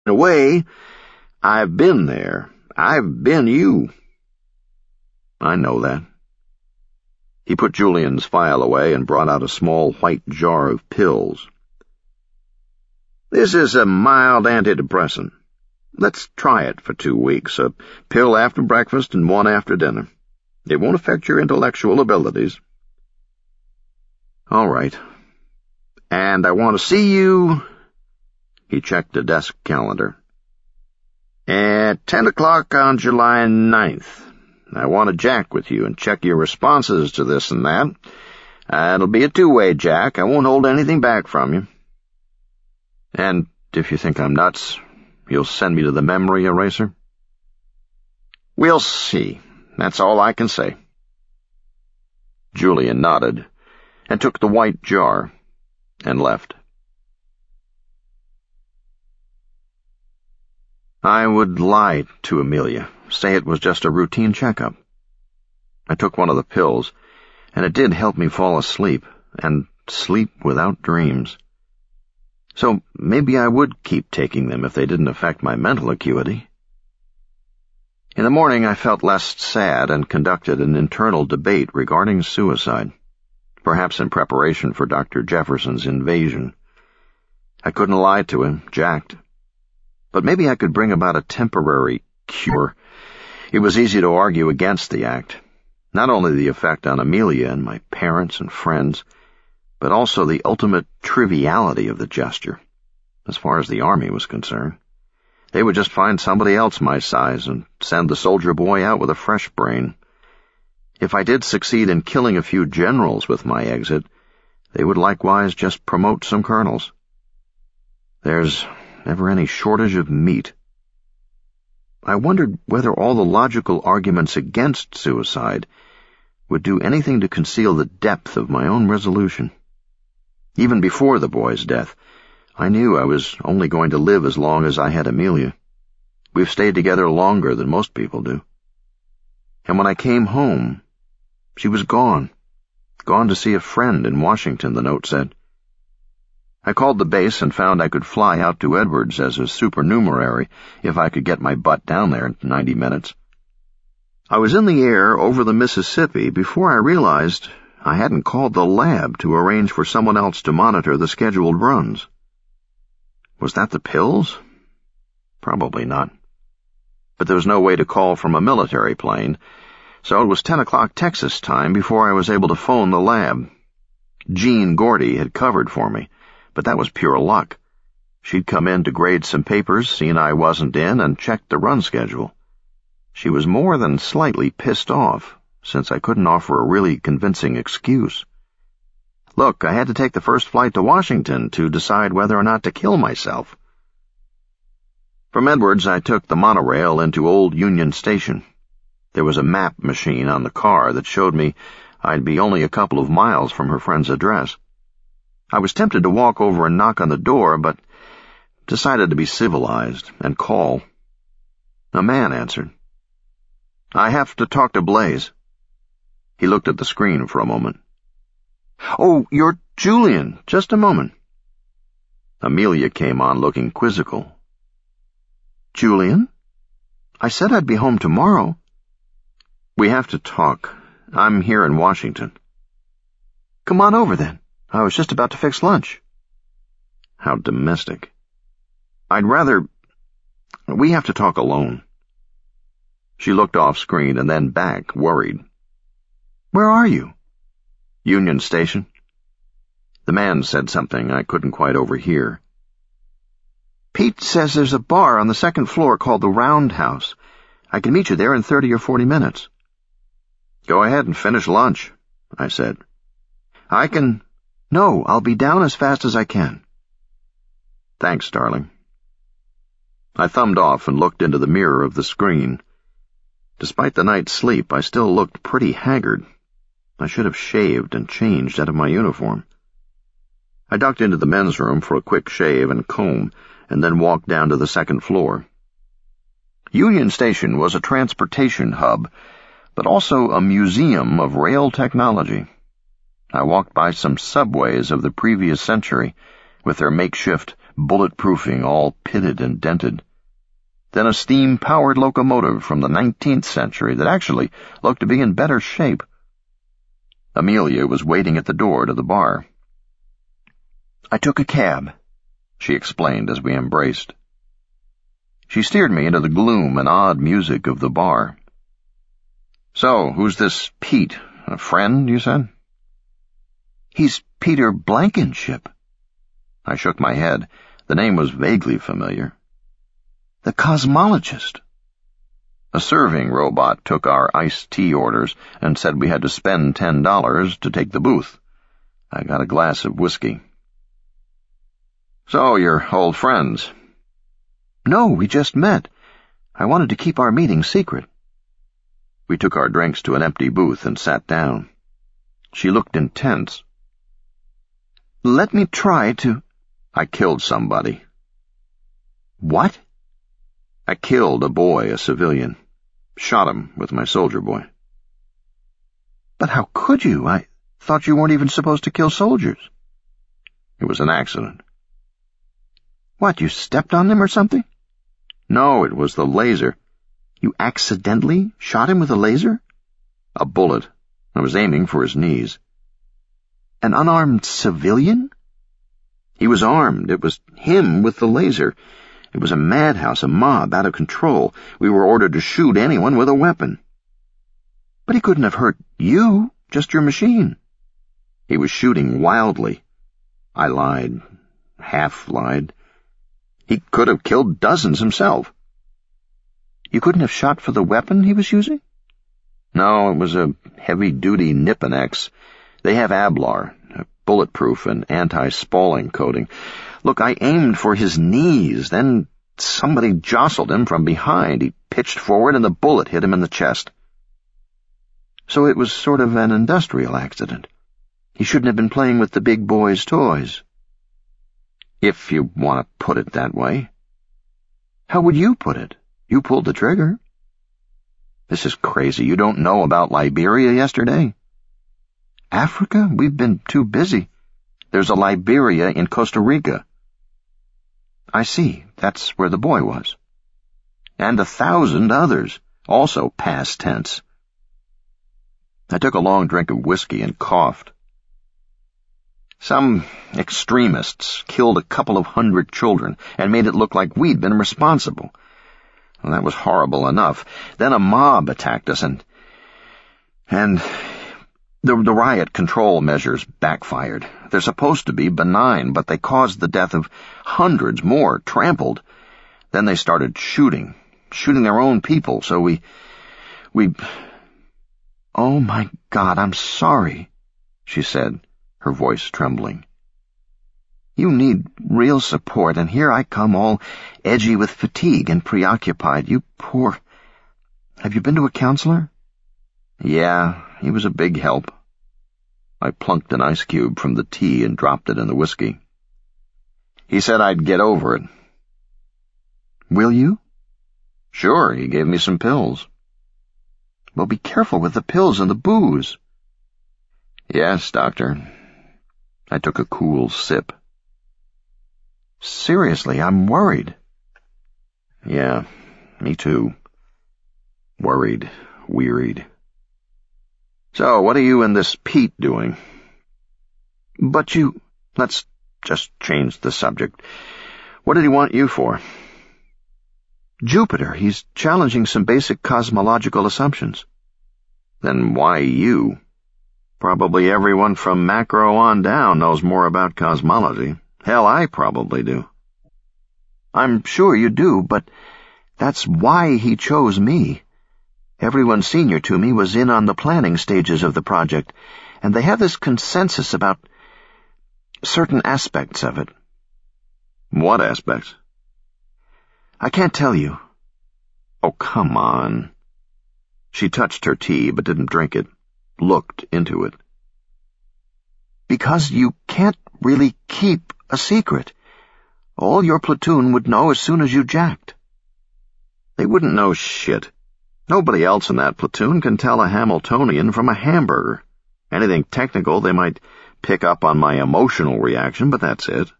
In a way, I've been there. I've been you. I know that. He put Julian's file away and brought out a small white jar of pills. This is a mild antidepressant. Let's try it for 2 weeks, a pill after breakfast and one after dinner. It won't affect your intellectual abilities. All right. And I want to see you... He checked a desk calendar. At 10 o'clock on July 9th. I want to jack with you and check your responses to this and that. It'll be a two-way jack. I won't hold anything back from you. And if you think I'm nuts, you'll send me to the memory eraser? We'll see. That's all I can say. Julian nodded and took the white jar and left. I would lie to Amelia, say it was just a routine checkup. I took one of the pills, and it did help me fall asleep, and sleep without dreams. So maybe I would keep taking them if they didn't affect my mental acuity. In the morning I felt less sad and conducted an internal debate regarding suicide, perhaps in preparation for Dr. Jefferson's invasion. I couldn't lie to him, jacked. But maybe I could bring about a temporary cure. It was easy to argue against the act, not only the effect on Amelia and my parents and friends, but also the ultimate triviality of the gesture, as far as the army was concerned. They would just find somebody else my size and send the soldier boy out with a fresh brain. If I did succeed in killing a few generals with my exit, they would likewise just promote some colonels. There's never any shortage of meat. I wondered whether all the logical arguments against suicide would do anything to conceal the depth of my own resolution. Even before the boy's death, I knew I was only going to live as long as I had Amelia. We've stayed together longer than most people do. And when I came home, she was gone to see a friend in Washington, the note said. I called the base and found I could fly out to Edwards as a supernumerary if I could get my butt down there in 90 minutes. I was in the air over the Mississippi before I realized I hadn't called the lab to arrange for someone else to monitor the scheduled runs. Was that the pills? Probably not. But there was no way to call from a military plane, so it was 10 o'clock Texas time before I was able to phone the lab. Jean Gordy had covered for me, but that was pure luck. She'd come in to grade some papers, seen I wasn't in, and checked the run schedule. She was more than slightly pissed off, since I couldn't offer a really convincing excuse. Look, I had to take the first flight to Washington to decide whether or not to kill myself. From Edwards, I took the monorail into Old Union Station. There was a map machine on the car that showed me I'd be only a couple of miles from her friend's address. I was tempted to walk over and knock on the door, but decided to be civilized and call. A man answered. I have to talk to Blaze. He looked at the screen for a moment. Oh, you're Julian. Just a moment. Amelia came on looking quizzical. Julian? I said I'd be home tomorrow. We have to talk. I'm here in Washington. Come on over then. I was just about to fix lunch. How domestic. We have to talk alone. She looked off screen and then back, worried. Where are you? Union Station. The man said something I couldn't quite overhear. Pete says there's a bar on the second floor called the Roundhouse. I can meet you there in 30 or 40 minutes. Go ahead and finish lunch, I said. No, I'll be down as fast as I can. Thanks, darling. I thumbed off and looked into the mirror of the screen. Despite the night's sleep, I still looked pretty haggard. I should have shaved and changed out of my uniform. I ducked into the men's room for a quick shave and comb, and then walked down to the second floor. Union Station was a transportation hub, but also a museum of rail technology. I walked by some subways of the previous century, with their makeshift bulletproofing all pitted and dented. Then a steam-powered locomotive from the 19th century that actually looked to be in better shape. Amelia was waiting at the door to the bar. "I took a cab," she explained as we embraced. She steered me into the gloom and odd music of the bar. "So, who's this Pete? A friend, you said?" "He's Peter Blankenship." I shook my head. The name was vaguely familiar. "The cosmologist." A serving robot took our iced tea orders and said we had to spend $10 to take the booth. I got a glass of whiskey. "So, you're old friends?" "No, we just met. I wanted to keep our meeting secret." We took our drinks to an empty booth and sat down. She looked intense. "Let me try to—" "I killed somebody." "What?" "I killed a boy, a civilian. Shot him with my soldier boy." "But how could you? I thought you weren't even supposed to kill soldiers." "It was an accident." "What, you stepped on them or something?" "No, it was the laser." "You accidentally shot him with a laser?" "A bullet. I was aiming for his knees." "An unarmed civilian?" "He was armed. It was him with the laser. It was a madhouse, a mob, out of control. We were ordered to shoot anyone with a weapon." "But he couldn't have hurt you, just your machine." "He was shooting wildly." I lied. Half lied. "He could have killed dozens himself." "You couldn't have shot for the weapon he was using?" "No, it was a heavy-duty Nippon-X. They have Ablar, bulletproof and anti-spalling coating. Look, I aimed for his knees, then somebody jostled him from behind. He pitched forward and the bullet hit him in the chest." "So it was sort of an industrial accident. He shouldn't have been playing with the big boy's toys." "If you want to put it that way." "How would you put it? You pulled the trigger." "This is crazy. You don't know about Liberia yesterday?" "Africa? We've been too busy." "There's a Liberia in Costa Rica." "I see. That's where the boy was." "And 1,000 others, also past tense." I took a long drink of whiskey and coughed. "Some extremists killed a couple of 100 children and made it look like we'd been responsible. Well, that was horrible enough. Then a mob attacked us and the riot control measures backfired. They're supposed to be benign, but they caused the death of hundreds more, trampled. Then they started shooting their own people, so we... "Oh, my God, I'm sorry," she said, her voice trembling. "You need real support, and here I come all edgy with fatigue and preoccupied. You poor... Have you been to a counselor?" "Yeah, he was a big help." I plunked an ice cube from the tea and dropped it in the whiskey. "He said I'd get over it." "Will you?" "Sure, he gave me some pills." "Well, be careful with the pills and the booze." "Yes, doctor." I took a cool sip. "Seriously, I'm worried." "Yeah, me too. Worried, wearied. So, what are you and this Pete doing?" "But you—" "Let's just change the subject. What did he want you for?" "Jupiter. He's challenging some basic cosmological assumptions." "Then why you? Probably everyone from Macro on down knows more about cosmology. Hell, I probably do." "I'm sure you do, but that's why he chose me. Everyone senior to me was in on the planning stages of the project, and they have this consensus about certain aspects of it." "What aspects?" "I can't tell you." "Oh, come on." She touched her tea but didn't drink it, looked into it. "Because you can't really keep a secret. All your platoon would know as soon as you jacked." "They wouldn't know shit. Nobody else in that platoon can tell a Hamiltonian from a hamburger. Anything technical, they might pick up on my emotional reaction, but that's it.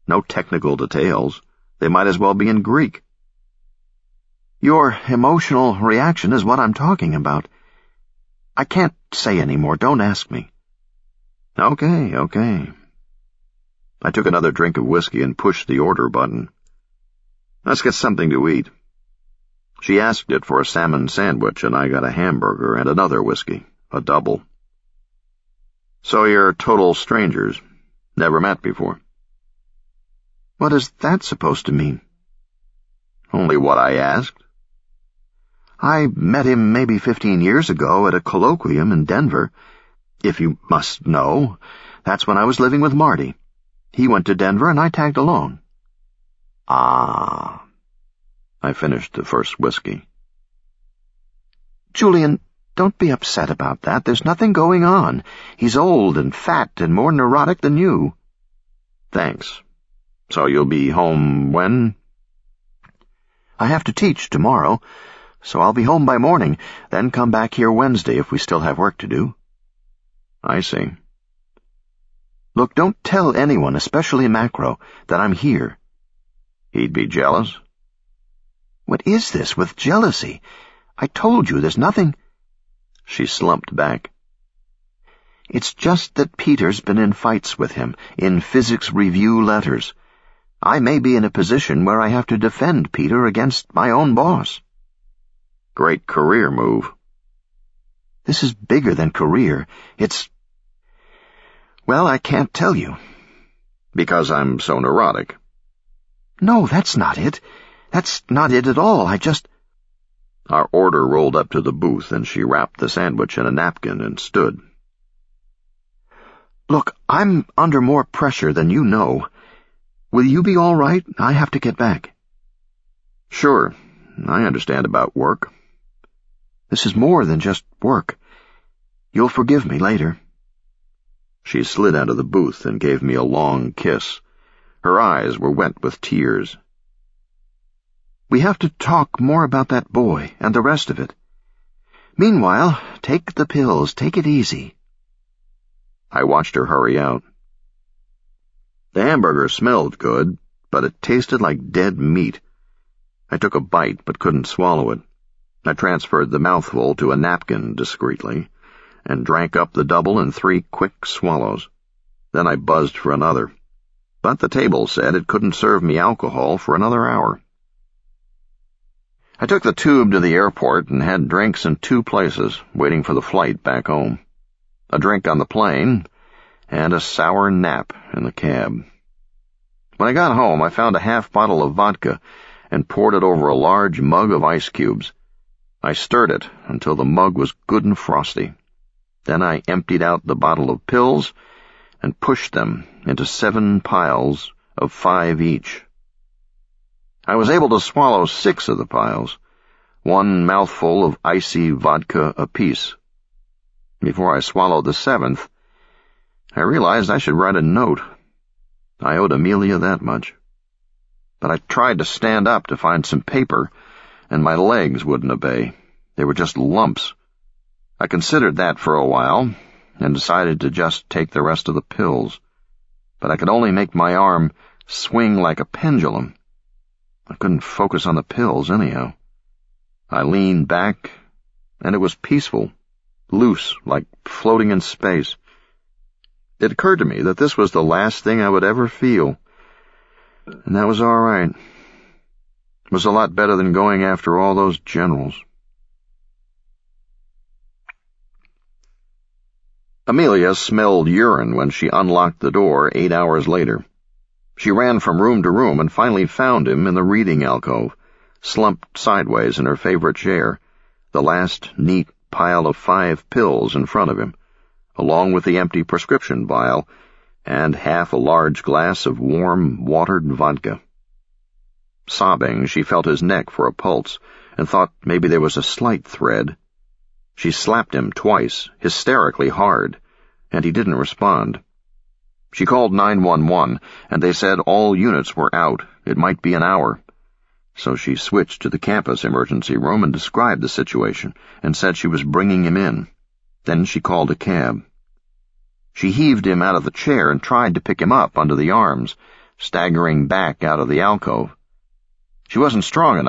No technical details. They might as well be in Greek. Your emotional reaction is what I'm talking about. I can't say any more. Don't ask me. Okay. I took another drink of whiskey and pushed the order button. Let's get something to eat. She asked it for a salmon sandwich, and I got a hamburger and another whiskey, a double. So you're total strangers. Never met before. What is that supposed to mean? Only what I asked. I met him maybe 15 years ago at a colloquium in Denver. If you must know, that's when I was living with Marty. He went to Denver and I tagged along. Ah. I finished the first whiskey. Julian, don't be upset about that. There's nothing going on. He's old and fat and more neurotic than you. Thanks. So you'll be home when? I have to teach tomorrow, so I'll be home by morning, then come back here Wednesday if we still have work to do. I see. Look, don't tell anyone, especially Macro, that I'm here. He'd be jealous? What is this with jealousy? I told you there's nothing. She slumped back. It's just that Peter's been in fights with him, in physics review letters. I may be in a position where I have to defend Peter against my own boss. Great career move. This is bigger than career. Well, I can't tell you. Because I'm so neurotic. No, that's not it. That's not it at all. Our order rolled up to the booth, and she wrapped the sandwich in a napkin and stood. Look, I'm under more pressure than you know. Will you be all right? I have to get back. Sure. I understand about work. This is more than just work. You'll forgive me later. She slid out of the booth and gave me a long kiss. Her eyes were wet with tears. We have to talk more about that boy and the rest of it. Meanwhile, take the pills. Take it easy. I watched her hurry out. The hamburger smelled good, but it tasted like dead meat. I took a bite but couldn't swallow it. I transferred the mouthful to a napkin discreetly and drank up the double in 3 quick swallows. Then I buzzed for another. But the table said it couldn't serve me alcohol for another hour. I took the tube to the airport and had drinks in 2 places, waiting for the flight back home. A drink on the plane, and a sour nap in the cab. When I got home, I found a half bottle of vodka and poured it over a large mug of ice cubes. I stirred it until the mug was good and frosty. Then I emptied out the bottle of pills and pushed them into 7 piles of 5 each. I was able to swallow 6 of the piles, 1 mouthful of icy vodka apiece. Before I swallowed the 7th, I realized I should write a note. I owed Amelia that much. But I tried to stand up to find some paper, and my legs wouldn't obey. They were just lumps. I considered that for a while, and decided to just take the rest of the pills. But I could only make my arm swing like a pendulum. I couldn't focus on the pills anyhow. I leaned back, and it was peaceful, loose, like floating in space. It occurred to me that this was the last thing I would ever feel, and that was all right. It was a lot better than going after all those generals. Amelia smelled urine when she unlocked the door 8 hours later. She ran from room to room and finally found him in the reading alcove, slumped sideways in her favorite chair, the last neat pile of 5 pills in front of him, along with the empty prescription vial and half a large glass of warm, watered vodka. Sobbing, she felt his neck for a pulse and thought maybe there was a slight thread. She slapped him twice, hysterically hard, and he didn't respond. She called 911, and they said all units were out. It might be an hour. So she switched to the campus emergency room and described the situation, and said she was bringing him in. Then she called a cab. She heaved him out of the chair and tried to pick him up under the arms, staggering back out of the alcove. She wasn't strong enough